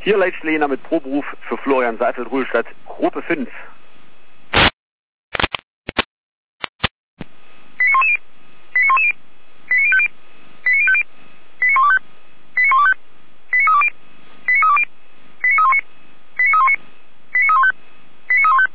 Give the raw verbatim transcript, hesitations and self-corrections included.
Hier Leitsch Lehner mit Proberuf für Florian Seifeld, Ruhestadt, Gruppe fünf.